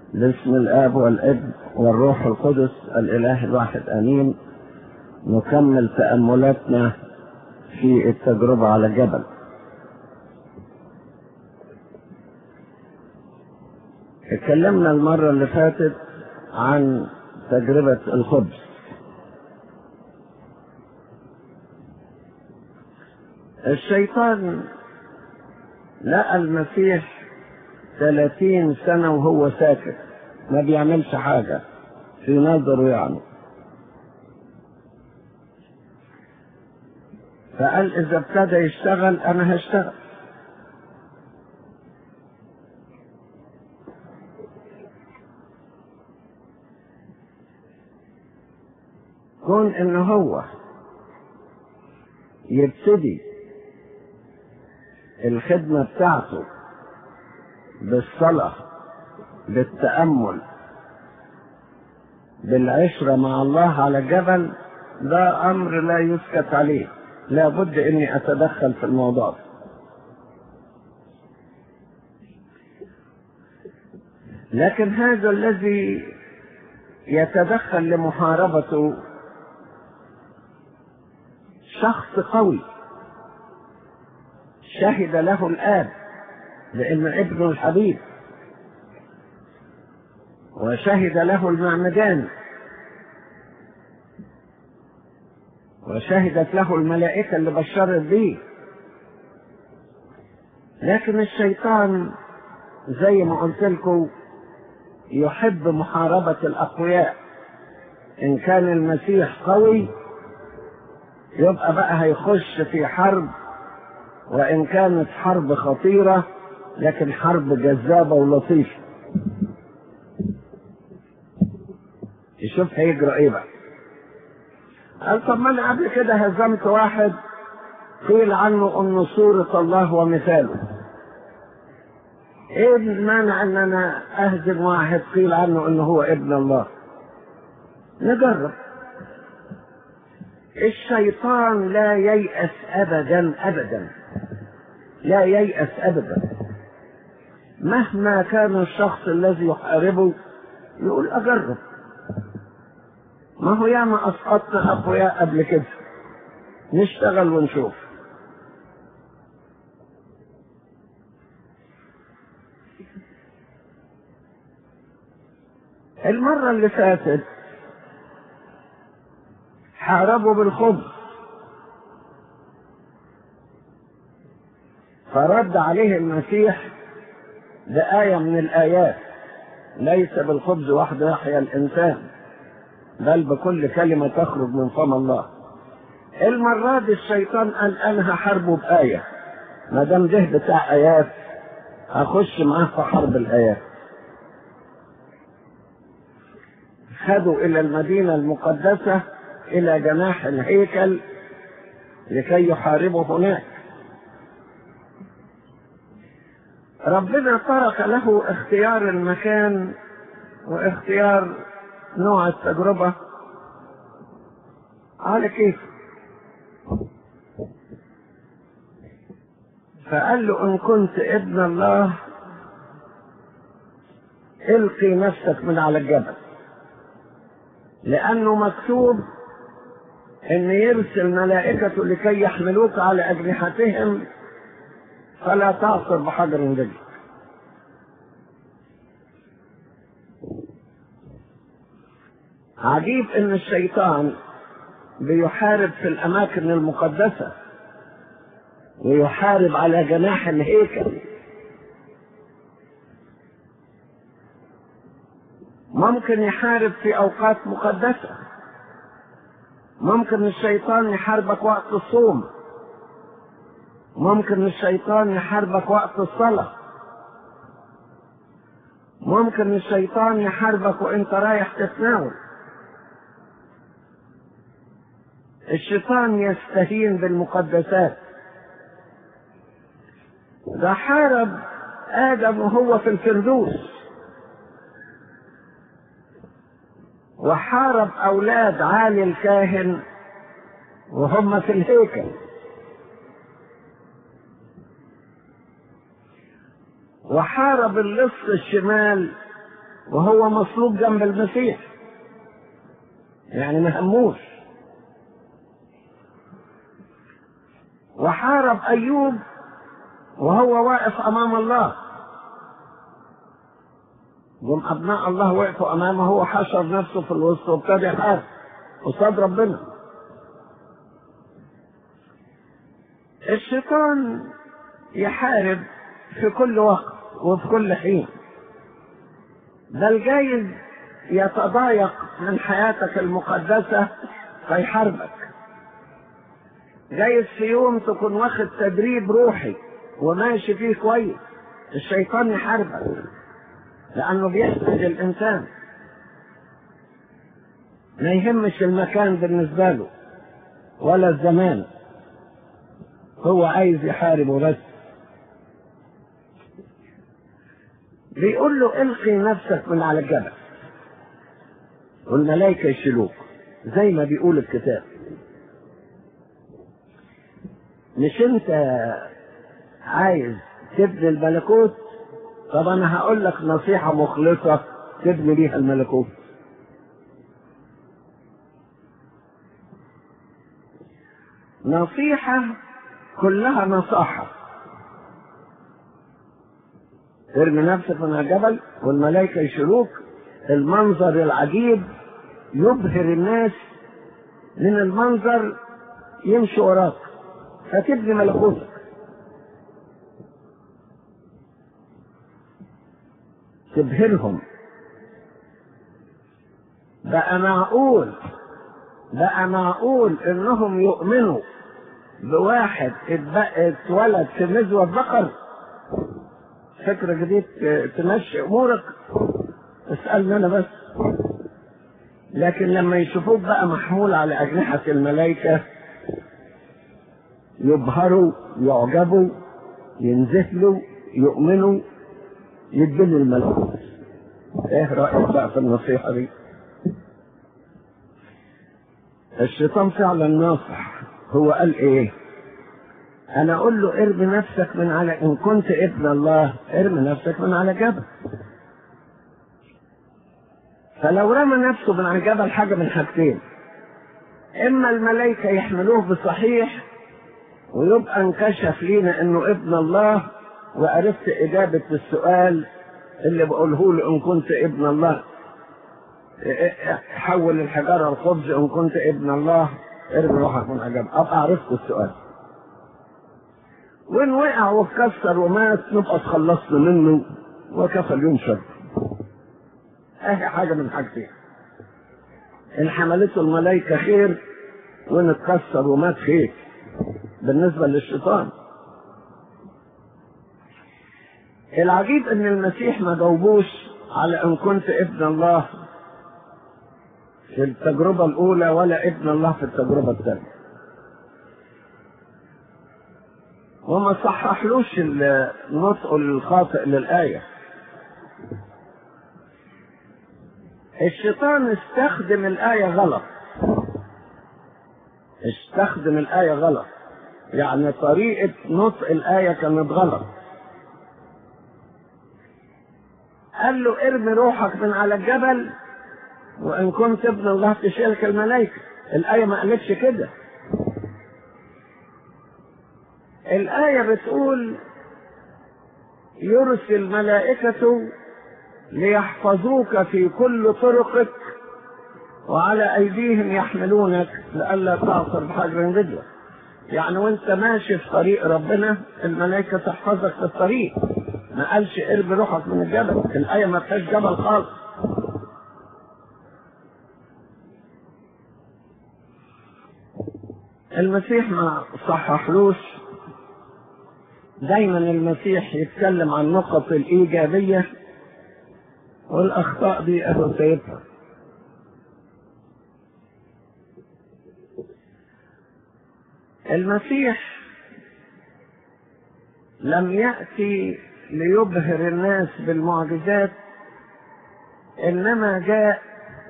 باسم الآب والابن والروح القدس الإله الواحد آمين. نكمل تأملاتنا في التجربة على الجبل. اتكلمنا المرة اللي فاتت عن تجربة الخبز. الشيطان لقى المسيح 30 سنة وهو ساكت ما بيعملش حاجة في نظره يعني، فقال إذا ابتدى يشتغل أنا هشتغل. كون إن هو يبتدي الخدمة بتاعته بالصلاة، بالتأمل، بالعشرة مع الله على الجبل، ده أمر لا يسكت عليه، لا بد إني أتدخل في الموضوع. لكن هذا الذي يتدخل لمحاربته شخص قوي شهد له الآب لأن ابنه الحبيب، وشهد له المعمدان، وشهدت له الملائكة اللي بشرت به. لكن الشيطان زي ما قلت لكم يحب محاربة الأقوياء. إن كان المسيح قوي يبقى بقى هيخش في حرب، وإن كانت حرب خطيرة لكن حرب جذابة ولطيفة. يشوف هيجرى ايه بقى. قال طب ما انا قبل كده هزمت واحد قيل عنه انه صورة الله ومثاله، ايه المانع ان انا اهزم واحد قيل عنه انه هو ابن الله؟ نجرب. الشيطان لا ييأس ابدا ابدا، لا ييأس ابدا، مهما كان الشخص الذي يحاربه يقول اجرب. ما هو ياما اسقطنا اقوياء قبل كده، نشتغل ونشوف. المرة اللي فاتت حاربوا بالخبز، فرد عليه المسيح بآية من الآيات: ليس بالخبز وحده يحيا الإنسان بل بكل كلمة تخرج من فم الله. المرة دي الشيطان قال أنا هحاربه بآية، ما دام ده بتاع آيات هخش معاه في حرب الآيات. خدوا إلى المدينة المقدسة إلى جناح الهيكل لكي يحاربوا هناك. ربنا ترك له اختيار المكان واختيار نوع التجربة على كيف. فقال له إن كنت ابن الله القي نفسك من على الجبل، لأنه مكتوب إن يرسل ملائكته لكي يحملوك على أجنحتهم فلا تعصر بحجر رجلك. عجيب ان الشيطان بيحارب في الاماكن المقدسة ويحارب على جناح الهيكل. ممكن يحارب في اوقات مقدسة، ممكن الشيطان يحاربك وقت الصوم، ممكن الشيطان يحاربك وقت الصلاة، ممكن الشيطان يحاربك وانت رايح تتناول. الشيطان يستهين بالمقدسات. ده حارب آدم وهو في الفردوس، وحارب أولاد عالي الكاهن وهم في الهيكل، وحارب اللص الشمال وهو مصلوب جنب المسيح، يعني ما هموش. وحارب أيوب وهو واقف أمام الله، جم أبناء الله وقفوا أمامه، هو حشر نفسه في الوسط وابتدى يحارب قصاد ربنا. الشيطان يحارب في كل وقت وفي كل حين، بل جايز يتضايق من حياتك المقدسة فيحاربك. جايز في يوم تكون واخد تدريب روحي وماشي فيه كويس، الشيطان يحاربك لأنه بيحتاج الإنسان، ما يهمش المكان بالنسبة له ولا الزمان، هو عايز يحاربه بس. بيقول له القي نفسك من على الجبل والملائكة يشيلوك زي ما بيقول الكتاب. مش انت عايز تبني الملكوت؟ طب انا هقول لك نصيحة مخلصة تبني بيها الملكوت. نصيحة كلها نصاحة. ارمي نفسك من الجبل والملائكة يشيلوك. المنظر العجيب يبهر الناس، من المنظر يمشي وراك فتبني ملكوتك. تبهرهم. بقى معقول انهم يؤمنوا بواحد اتولد في مزوة بقر؟ فكرة جديد تمشي امورك؟ اسألني انا بس. لكن لما يشوفوك بقى محمول على اجنحة الملائكة يبهروا، يعجبوا، ينزفلوا، يؤمنوا، يدبنوا الملكوت. ايه رأيك بقى في النصيحة دي؟ الشيطان فعلا ناصح. هو قال ايه؟ انا اقول له ارمي نفسك من على، ان كنت ابن الله ارمي نفسك من على جبل. فلو رمى نفسه من على جبل حاجة من حاجتين: اما الملائكة يحملوه بصحيح ويبقى انكشف لينا انه ابن الله وعرفت اجابة السؤال اللي بقوله له ان كنت ابن الله حول الحجارة الخبز، ان كنت ابن الله ارمي روحك من الجبل، ابقى عرفت السؤال. وان وقع واتكسر ومات نبقى تخلصنا منه وكفى اليوم شر. اهي حاجة من حاجتين: ان حملته الملائكة خير، وان اتكسر ومات خير بالنسبة للشيطان. العجيب ان المسيح ما جاوبوش على ان كنت ابن الله في التجربة الاولى ولا ابن الله في التجربة الثانية، وما صححلوش النطق الخاطئ للآية. الشيطان استخدم الآية غلط، يعني طريقة نطق الآية كانت غلط. قال له ارمي روحك من على الجبل وإن كنت ابن الله تشيلك الملائكة. الآية ما قالتش كده. الآية بتقول يرسل ملائكته ليحفظوك في كل طرقك وعلى أيديهم يحملونك لئلا تعصر بحجر رجلك. يعني وانت ماشي في طريق ربنا الملائكة تحفظك في الطريق. ما قالش ارمي روحك من الجبل. الآية ما فيهاش جبل خالص. المسيح ما صححلوش. دايما المسيح يتكلم عن النقط الإيجابية والأخطاء دي أهو سيبها. المسيح لم يأتي ليبهر الناس بالمعجزات، إنما جاء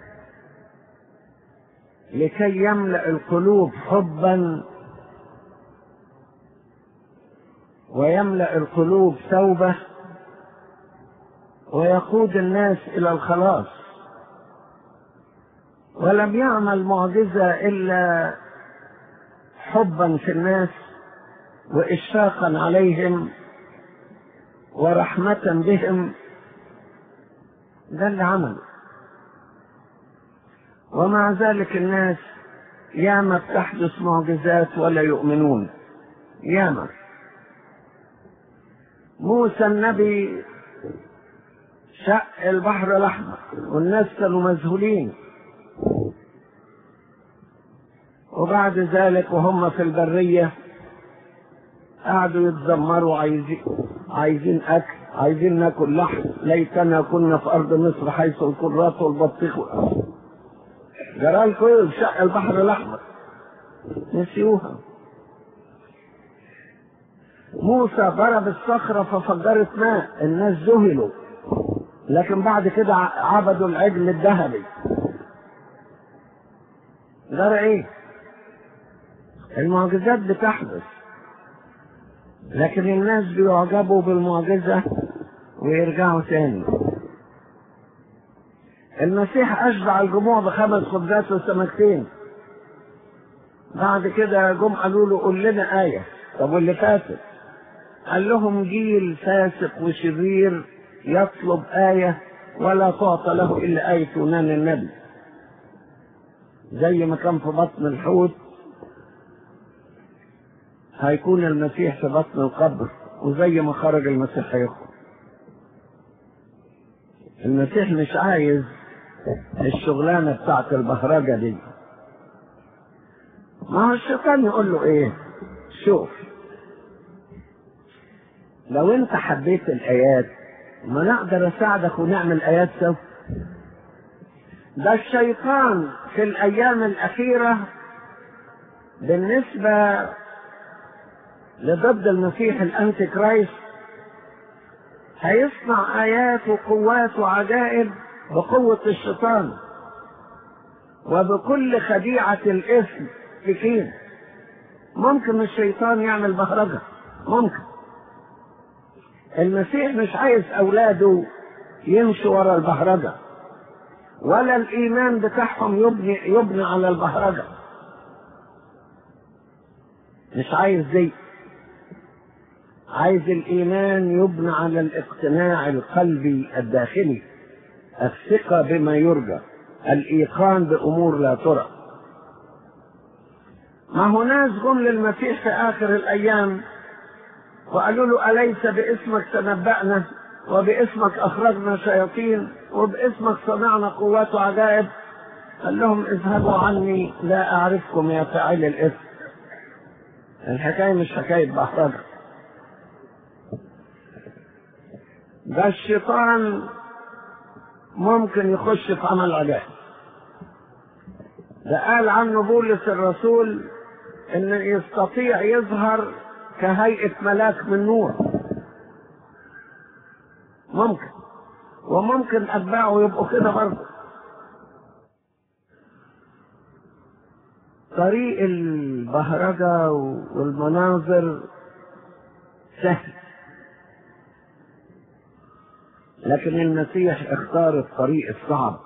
لكي يملأ القلوب حبا ويملأ القلوب توبة ويقود الناس إلى الخلاص، ولم يعمل معجزة إلا حبا في الناس وإشفاقا عليهم ورحمة بهم. ده اللي عمله. ومع ذلك الناس ياما بتحدث معجزات ولا يؤمنون، ياما. موسى النبي شق البحر الأحمر والناس كانوا مذهولين، وبعد ذلك وهم في البرية قعدوا يتذمروا، عايزين أكل، عايزين ناكل لحم، ليتنا كنا في أرض مصر حيث الكرات والبطيخ. جرى لكم شق البحر الأحمر، نسيوها. موسى ضرب الصخرة ففجرت ماء، الناس ذهلوا، لكن بعد كده عبدوا العجل الذهبي. جرى ايه؟ المعجزات بتحدث، لكن الناس بيعجبوا بالمعجزة ويرجعوا تاني. المسيح أشبع الجموع ب5 خبزات وسمكتين. بعد كده جم قالوا له قول لنا آية. طب واللي فاتت؟ قال لهم جيل فاسق وشرير يطلب آية ولا تعطى له إلا آية يونان النبي. زي ما كان في بطن الحوت هيكون المسيح في بطن القبر، وزي ما خرج المسيح هيخرج. المسيح مش عايز الشغلانة بتاعت البهرجة دي. ما هو الشيطان يقول له ايه؟ شوف، لو انت حبيت الآيات ما نقدر اساعدك ونعمل آيات سوا. ده الشيطان في الأيام الأخيرة بالنسبة لضد المسيح الأنتي كرايست هيصنع آيات وقوات وعجائب بقوة الشيطان وبكل خديعة الإثم في فين. ممكن الشيطان يعمل بهرجة، ممكن. المسيح مش عايز أولاده يمشوا ورا البهرجة، ولا الإيمان بتاعهم يبني على البهرجة. مش عايز دي. عايز الإيمان يبنى على الاقتناع القلبي الداخلي، الثقة بما يرجى، الإيقان بأمور لا ترى. ما هو ناس جم للمسيح في آخر الأيام وقالوا له أليس باسمك تنبأنا وباسمك أخرجنا شياطين وباسمك صنعنا قوات وعجائب؟ قال لهم اذهبوا عني لا أعرفكم يا فاعل الإثم. الحكاية مش حكاية بحرجة. ده الشيطان ممكن يخش في عمل عجائب. ده قال عنه بولس الرسول إن يستطيع يظهر كهيئة ملاك من نور. ممكن، وممكن أتباعه يبقوا كده برضه. طريق البهرجة والمناظر سهل، لكن المسيح اختار الطريق الصعب،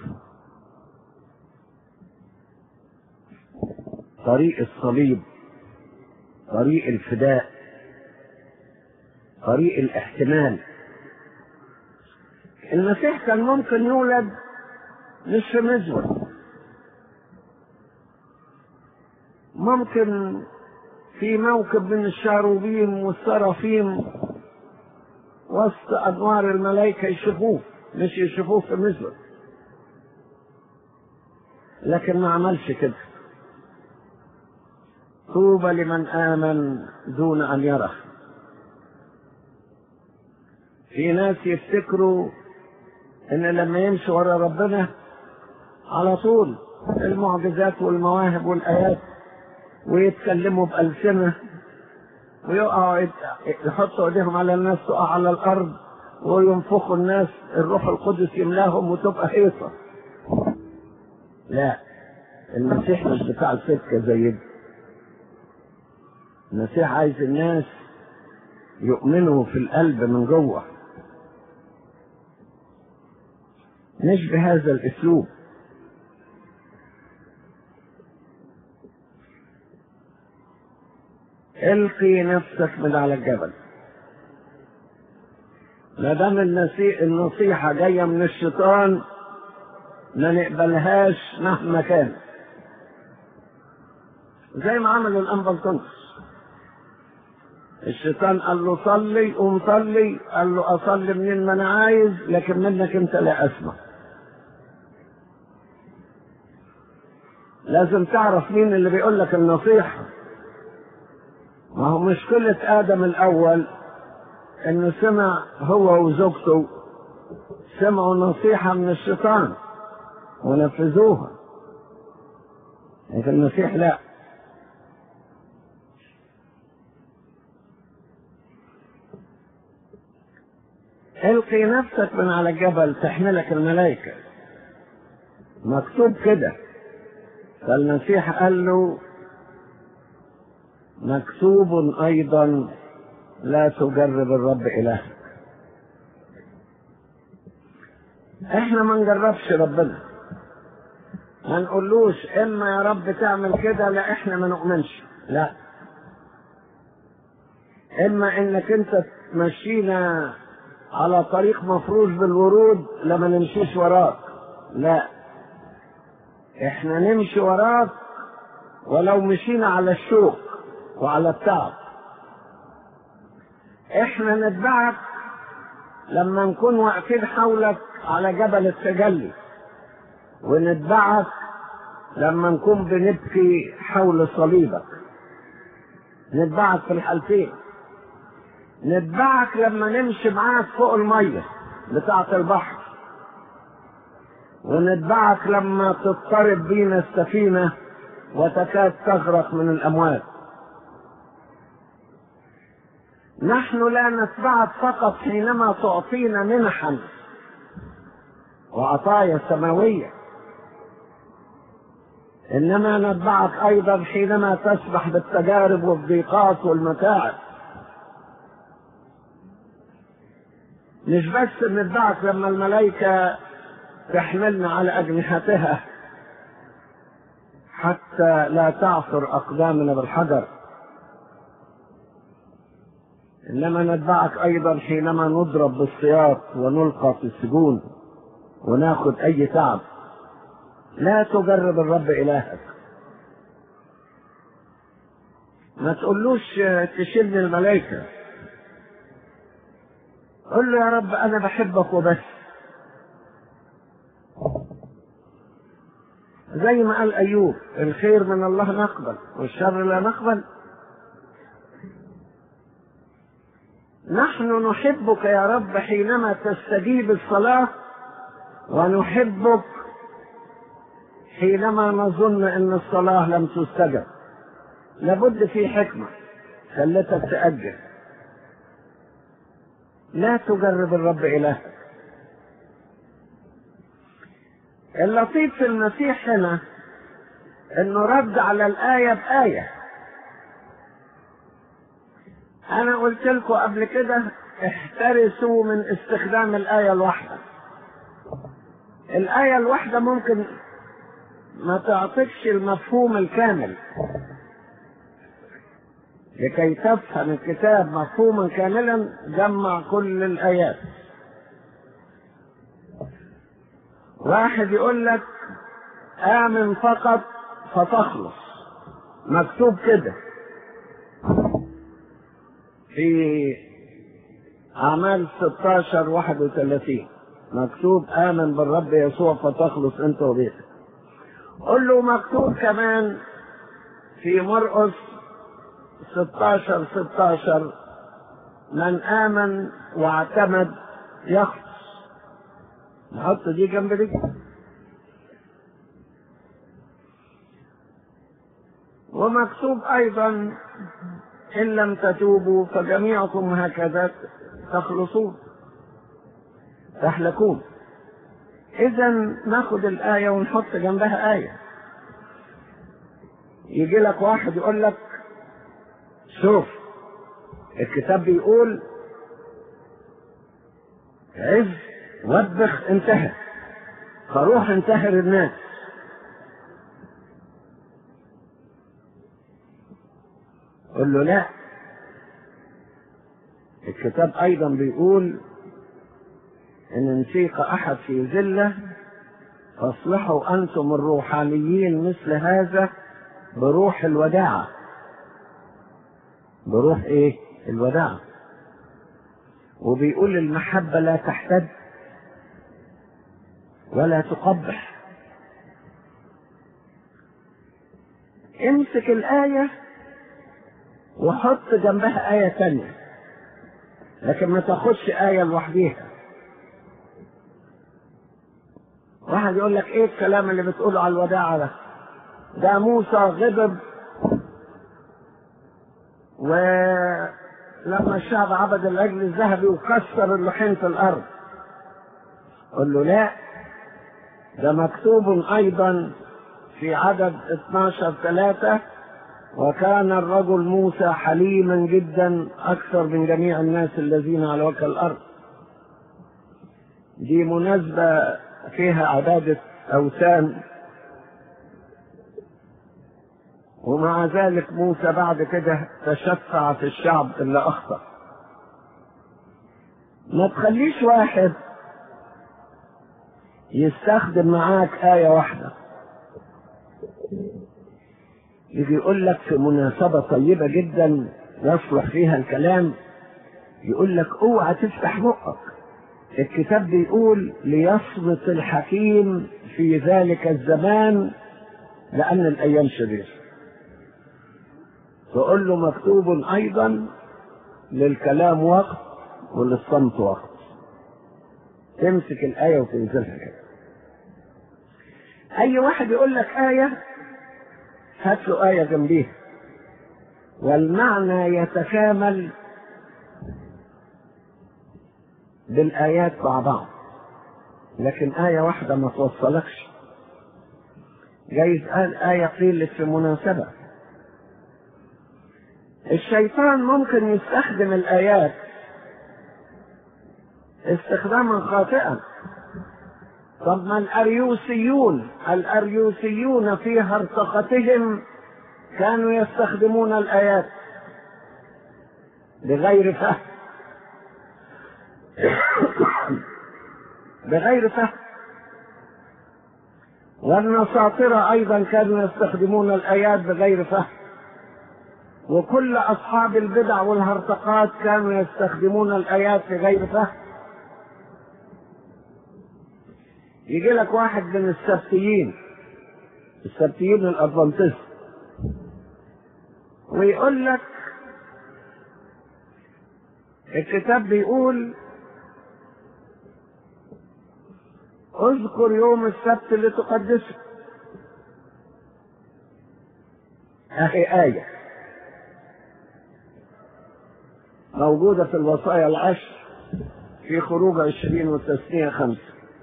طريق الصليب، طريق الفداء، طريق الاحتمال. المسيح كان ممكن يولد مش في مزود، ممكن في موكب من الشاروبيم والسرافيم وسط أنوار الملائكة يشوفوه، مش يشوفوه في مزود. لكن ما عملش كده. طوبى لمن آمن دون أن يرى. في ناس يفتكروا إن لما يمشي ورا ربنا على طول المعجزات والمواهب والآيات ويتكلموا بألسنة ويقعوا يحطوا ايديهم على الناس تقع على الأرض وينفخوا الناس الروح القدس يملاهم وتبقى هيصة. لا، المسيح مش بتاع السكة زي دي. المسيح عايز الناس يؤمنوا في القلب من جوه. مش بهذا الاسلوب. القي نفسك من على الجبل. ما دام النصيحة جاية من الشيطان ما نقبلهاش مهما كان، زي ما عمل الأنبلطونس. الشيطان قال له صلي، قوم صلي. قال له أصلي منين ما أنا عايز، لكن منك أنت لا أسمع. لازم تعرف مين اللي بيقول لك النصيحة. ما هو مشكلة آدم الأول إنه سمع هو وزوجته، سمعوا نصيحة من الشيطان ونفذوها، لكن المسيح لا. القي نفسك من على الجبل تحملك الملائكة، مكتوب كده. فالمسيح قال له مكتوب أيضا لا تجرب الرب إلهك. احنا ما نجربش ربنا، ما نقولوش اما يا رب تعمل كده، لا احنا ما نؤمنش، لا. اما انك انت تمشينا على طريق مفروش بالورود لما نمشيش وراك، لا. احنا نمشي وراك ولو مشينا على الشوك وعلى التعب. احنا نتبعك لما نكون واقفين حولك على جبل التجلي، ونتبعك لما نكون بنبكي حول صليبك. نتبعك في الحالتين. نتبعك لما نمشي معاك فوق المية بتاعة البحر، ونتبعك لما تضطرب بينا السفينة وتكاد تغرق من الأمواج. نحن لا نتبعك فقط حينما تعطينا منحا وعطايا سماوية، إنما نتبعك أيضا حينما تسبح بالتجارب والضيقات والمتاعب. مش بس نتبعك لما الملائكة تحملنا على أجنحتها حتى لا تعثر أقدامنا بالحجر، إنما نتبعك أيضا حينما نضرب بالسياط ونلقى في السجون وناخد أي تعب. لا تجرب الرب إلهك. ما تقولوش تشيلني الملائكة، قل له يا رب أنا بحبك وبس. زي ما قال أيوب الخير من الله نقبل والشر لا نقبل. نحن نحبك يا رب حينما تستجيب الصلاة، ونحبك حينما نظن أن الصلاة لم تستجب. لابد في حكمة خلتك تأجل. لا تجرب الرب إلهك. اللطيف في المسيح هنا انه رد على الآية بآية. انا قلت لكم قبل كده احترسوا من استخدام الآية الواحدة. الآية الواحدة ممكن ما تعطيكش المفهوم الكامل. لكي تفهم الكتاب مفهوما كاملا جمع كل الآيات. واحد يقول لك آمن فقط فتخلص، مكتوب كده في أعمال 16:31 مكتوب آمن بالرب يسوع فتخلص أنت وبيتك. قل له مكتوب كمان في مرقس 16:16 من آمن واعتمد يخلص. نحط دي جنب دي. ومكتوب أيضا إن لم تتوبوا فجميعكم هكذا تخلصون تهلكون. إذا ناخد الآية ونحط جنبها آية. يجي لك واحد يقول لك شوف الكتاب بيقول عز وبخ انتهى، فروح انتحر الناس. قل له لا، الكتاب ايضا بيقول ان نسيق احد في ذله فاصلحوا انتم الروحانيين مثل هذا بروح الوداعة. بروح ايه؟ الوداعة. وبيقول المحبة لا تحتد ولا تقبح. امسك الآية وحط جنبها آية تانية، لكن ما تاخدش آية لوحديها. واحد يقول لك ايه الكلام اللي بتقوله على الوداعة ده؟ ده موسى غضب ولما الشعب عبد العجل الذهبي وكسر اللحين في الارض. قل له لا، ده مكتوب ايضا في عدد 12:3 وكان الرجل موسى حليما جدا اكثر من جميع الناس الذين على وجه الارض. دي مناسبة فيها عبادة اوثان، ومع ذلك موسى بعد كده تشفع في الشعب اللي اخطأ. ما تخليش واحد يستخدم معاك آية واحدة، يجي يقول لك في مناسبة طيبة جدا يصلح فيها الكلام، يقول لك اوعى تفتح بقك، الكتاب بيقول ليصمت الحكيم في ذلك الزمان لأن الأيام شريرة. تقول له مكتوب أيضا للكلام وقت وللصمت وقت. تمسك الآية وتنزلها كده. أي واحد يقول لك آية هات له آية جنبيها، والمعنى يتكامل بالآيات مع بعض، لكن آية واحدة ما توصلكش. جايز قال آية قيلت في مناسبة. الشيطان ممكن يستخدم الآيات استخداما خاطئا. طب ما الأريوسيون في هرطقتهم كانوا يستخدمون الآيات بغير فهم بغير فهم. والنصاطرة أيضا كانوا يستخدمون الآيات بغير فهم. وكل أصحاب البدع والهرطقات كانوا يستخدمون الآيات بغير فهم. يجي لك واحد من السبتيين الأدفنتست ويقول لك الكتاب بيقول اذكر يوم السبت لتقدسه. اخي آية موجودة في الوصايا العشر في خروج 20 والتثنية 5.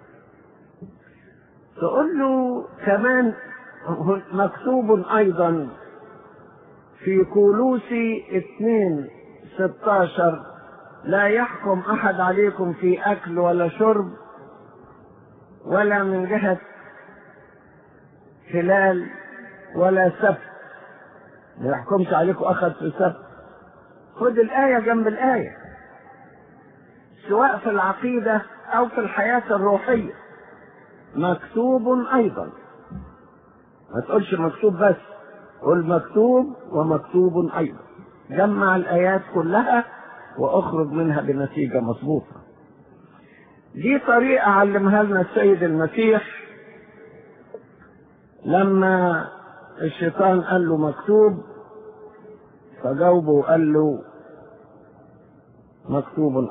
تقول له كمان مكتوب ايضا في كولوسي 2:16 لا يحكم احد عليكم في اكل ولا شرب ولا من جهة هلال ولا سبت. ما يحكمش عليكم اخذ في سبت. خد الآية جنب الآية، سواء في العقيدة او في الحياة الروحية. مكتوب ايضا، ما تقولش مكتوب بس، قل مكتوب ومكتوب ايضا. جمع الآيات كلها واخرج منها بنتيجة مضبوطة. دي طريقة علمها لنا السيد المسيح لما الشيطان قال له مكتوب، فجاوبه وقال له مكتوب.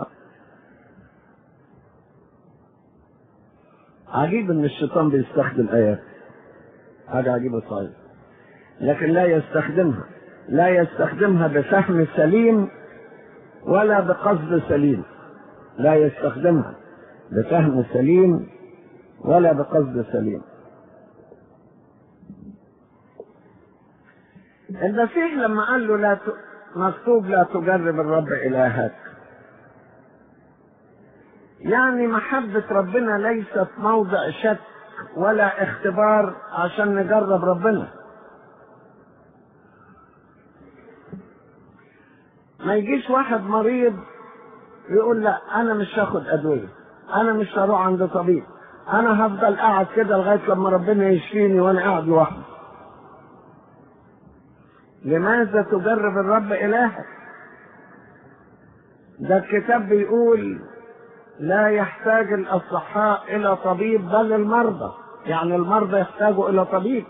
عجيب ان الشيطان بيستخدم آيات، حاجة عجيبة صحيح، لكن لا يستخدمها بفهم سليم ولا بقصد سليم. لا يستخدمها بفهم سليم ولا بقصد سليم. المسيح لما قال له مكتوب لا تجرب الرب إلهك، يعني محبة ربنا ليست موضع شك ولا اختبار عشان نجرب ربنا. ما يجيش واحد مريض يقول لا انا مش هاخد ادويه، انا مش هروح عند طبيب، انا هفضل قاعد كده لغايه لما ربنا يشفيني وانا قاعد لوحدي. لماذا تجرب الرب الهك؟ ده الكتاب بيقول لا يحتاج الاصحاء الى طبيب بل المرضى، يعني المرضى يحتاجوا الى طبيب.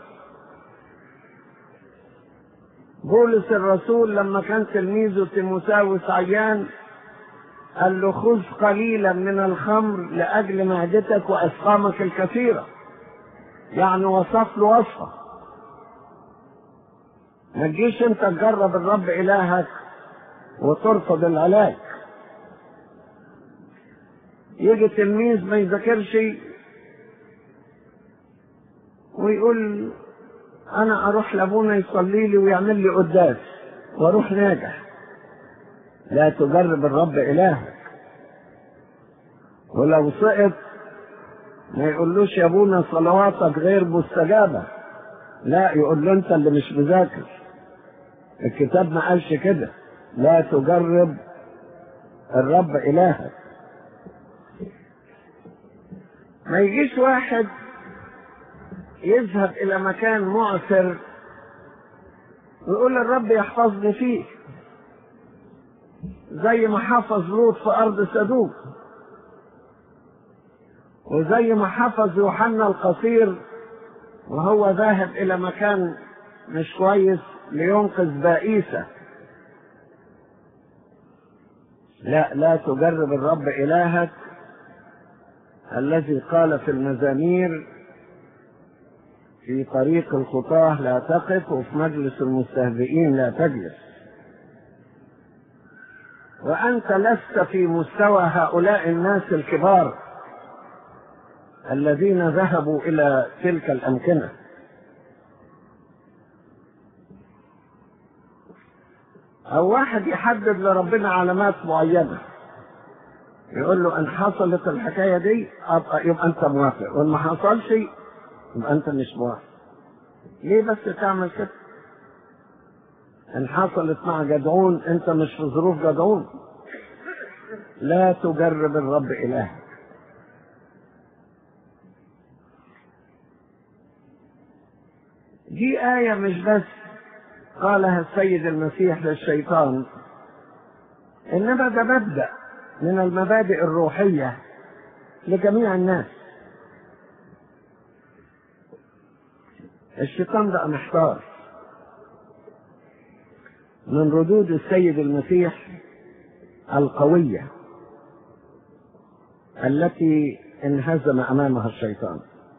بولس الرسول لما كان تلميذه تيموثاوس عيان قال له خذ قليلا من الخمر لاجل معدتك واسقامك الكثيره، يعني وصف له وصفه. ما تجيش انت تجرب الرب الهك وترفض العلاج. يجي تلميذ ما يذاكرش ويقول انا اروح لابونا يصلي لي ويعمل لي قداس واروح ناجح. لا تجرب الرب الهك. ولو سقط ما يقولوش يا ابونا صلواتك غير مستجابه، لا يقول له انت اللي مش مذاكر. الكتاب ما قالش كده. لا تجرب الرب الهك. ما يجيش واحد يذهب الى مكان معسر ويقول الرب يحفظني فيه، زي ما حفظ لوط في ارض سدوم، وزي ما حفظ يوحنا القصير وهو ذاهب الى مكان مش كويس لينقذ بائسة. لا تجرب الرب الهك الذي قال في المزامير في طريق الخطاة لا تقف وفي مجلس المستهزئين لا تجلس. وأنت لست في مستوى هؤلاء الناس الكبار الذين ذهبوا إلى تلك الأمكنة. أو واحد يحدد لربنا علامات معينة يقول له إن حصلت الحكاية دي يبقى أنت موافق، وإن ما حصلش يبقى أنت مش موافق. ليه بس تعمل كده؟ إن حصلت مع جدعون أنت مش في ظروف جدعون. لا تجرب الرب إلهك. دي آية مش بس قالها السيد المسيح للشيطان، إنما ده مبدأ من المبادئ الروحية لجميع الناس. الشيطان ده محتار. من ردود السيد المسيح القوية التي انهزم أمامها الشيطان.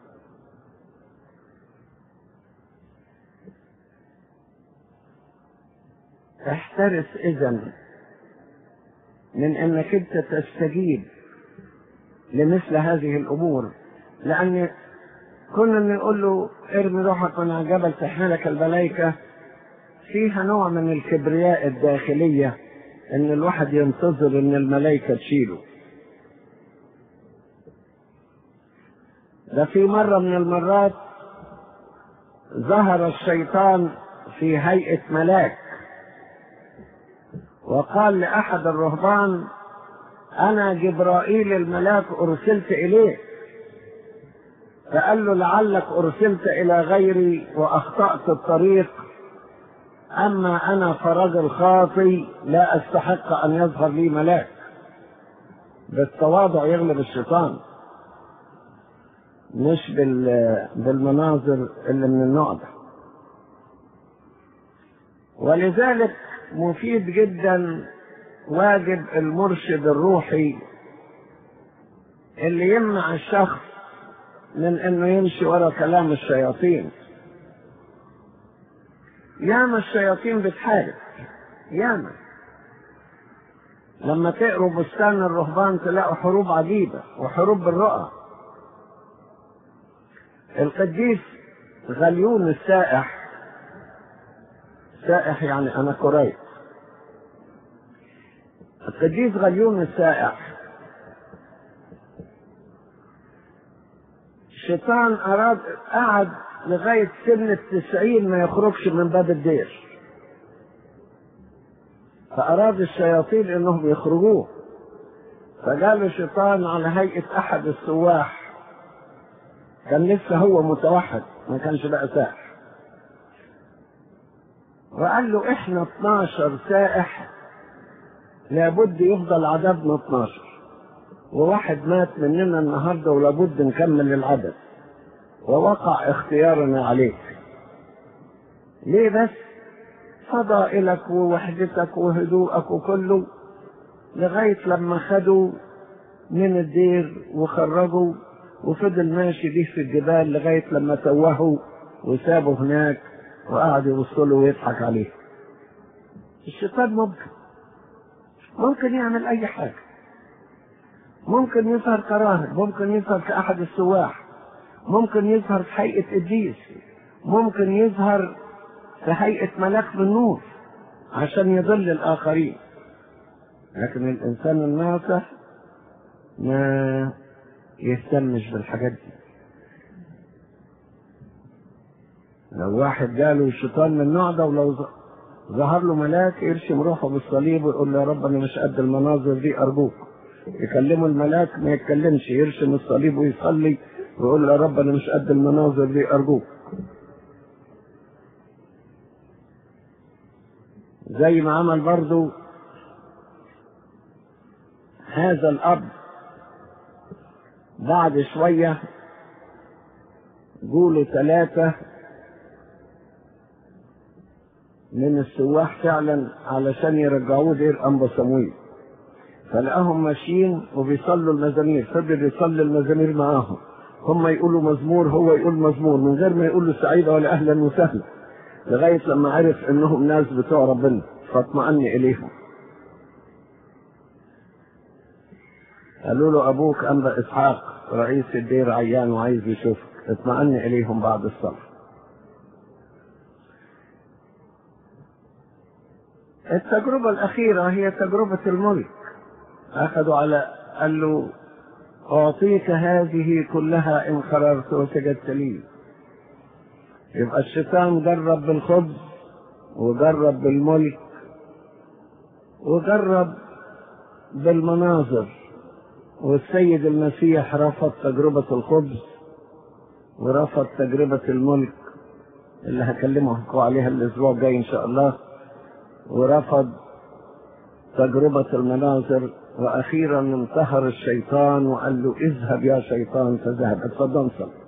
احترس إذن من أنك أنت تستجيب لمثل هذه الأمور، لأن كنا نقول له ارمي روحك من على الجبل تحملك الملائكة، فيها نوع من الكبرياء الداخلية ان الواحد ينتظر ان الملائكة تشيله. ده في مرة من المرات ظهر الشيطان في هيئة ملاك وقال لأحد الرهبان أنا جبرائيل الملاك أرسلت إليه، فقال له لعلك أرسلت إلى غيري وأخطأت الطريق، أما أنا فرجل خاطي لا أستحق أن يظهر لي ملاك. بالتواضع يغلب الشيطان، مش بالمناظر اللي من النوع ده. ولذلك مفيد جدا واجب المرشد الروحي اللي يمنع الشخص من انه يمشي ورا كلام الشياطين. ياما الشياطين بتحارب، ياما. لما تقروا بستان الرهبان تلاقوا حروب عجيبة وحروب بالرؤى. القديس غليون السائح، سائح يعني أنا كوري، القديس غليون السائح الشيطان قعد لغاية سن 90 ما يخرجش من باب الدير، فأراد الشياطين انهم يخرجوه، فجاله شيطان على هيئة احد السواح، كان لسه هو متوحد ما كانش بقى ساحر، وقال له احنا 12 سائح لابد يفضل عددنا 12، وواحد مات مننا النهارده ولابد نكمل العدد، ووقع اختيارنا عليك. ليه بس؟ فضائلك ووحدتك وهدوءك وكله، لغاية لما خدوا من الدير وخرجوا، وفضل ماشي بيه في الجبال لغاية لما توهوا وسابوا هناك، وقعد يوصله ويضحك عليه. الشيطان ممكن يعمل اي حاجة، ممكن يظهر كراهب، ممكن يظهر كأحد السواح، ممكن يظهر في هيئة إبليس، ممكن يظهر في هيئة ملاك من نور عشان يضل الآخرين. لكن الإنسان الناصح ما يهتمش بالحاجات دي. لو واحد جاله الشيطان من النوع ده، ولو ظهر له ملاك يرشم روحه بالصليب ويقول له يا رب أنا مش قد المناظر دي أرجوك، يكلمه الملاك ما يتكلمش، يرشم الصليب ويصلي ويقول له يا رب أنا مش قد المناظر دي أرجوك. زي ما عمل برضو هذا الأب، بعد شوية جوله 3 من السواح فعلا علشان يرجعوه دير أنبا صمويل، فلقاهم ماشيين وبيصلوا المزامير، فضل يصلي المزامير معاهم، هم يقولوا مزمور هو يقول مزمور من غير ما يقولوا سعيدة ولا أهلا وسهلا، لغاية لما عرف انهم ناس بتوع ربنا فاطمأن اليهم. قالوا له ابوك انبا اسحاق رئيس الدير عيان وعايز يشوفك، اطمأن اليهم بعد الصلاة. التجربة الاخيرة هي تجربة الملك، اخذوا قال له اعطيك هذه كلها ان قررت وسجدت لي. يبقى الشيطان جرب بالخبز وجرب بالملك وجرب بالمناظر، والسيد المسيح رفض تجربة الخبز ورفض تجربة الملك اللي هكلمكم عليها الاسبوع الجاي ان شاء الله، ورفض تجربة المناظر، واخيرا انتهر الشيطان وقال له اذهب يا شيطان، فذهب. اتفضل صلي.